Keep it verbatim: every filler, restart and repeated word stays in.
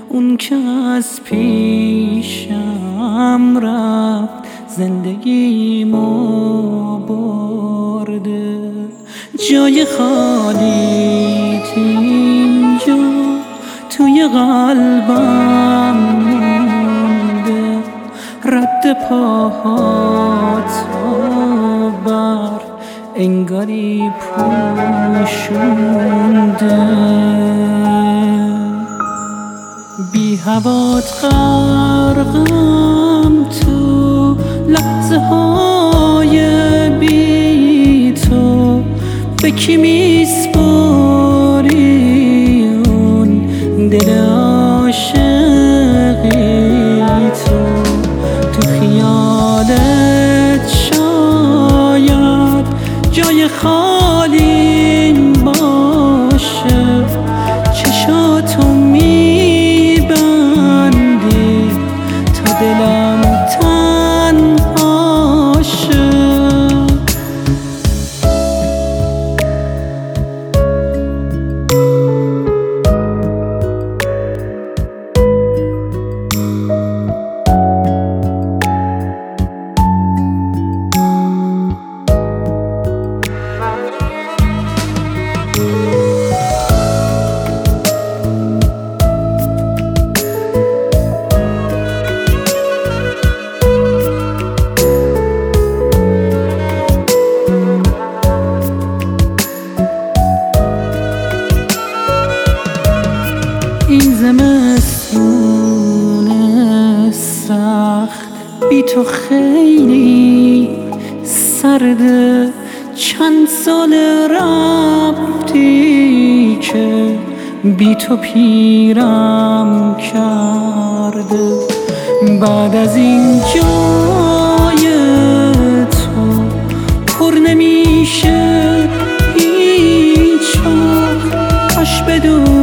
اون که از پیشم رفت زندگیمو برده. جای خالی اینجا توی قلبم مونده، رد پاهاتو بر انگاری پوشونده. بی هوات غرقم تو لحظه های بی تو، به کی میسپاری اون دل عاشقی تو؟ تو خیالت شاید جای خالی باشه، چشاتو میبندی تا دلم تنها شه. این زمستون سخت بی تو خیلی سرده، چند سال رفتی که بی تو پیرم کرده. بعد از این جای تو پر نمیشه هیچ وقت، کاش بدون